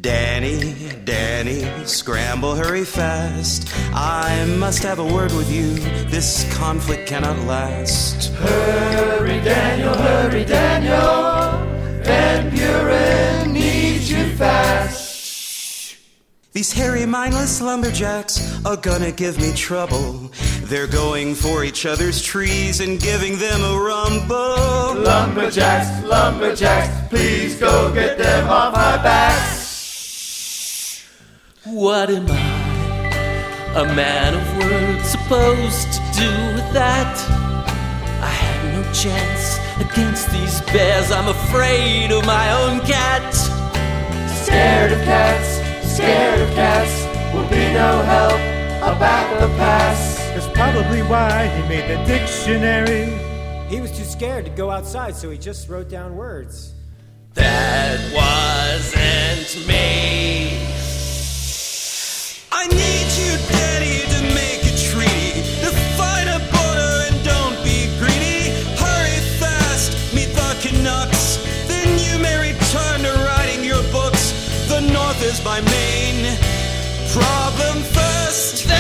Danny, scramble, hurry fast. I must have a word with you. This conflict cannot last. Hurry, Daniel, Van Buren needs you fast. These hairy, mindless lumberjacks are gonna give me trouble. They're going for each other's trees and giving them a rumble. Lumberjacks, please go get them off my back. What am I, a man of words, supposed to do with that? I have no chance against these bears. I'm afraid of my own cat. Scared of cats, will be no help about the pass. That's probably why he made the dictionary. He was too scared to go outside, so he just wrote down words. That wasn't me. I need you, Daddy, to make a treaty, to find a border and don't be greedy. Hurry fast, meet the Canucks, then you may return to writing your books. The North is my main problem first.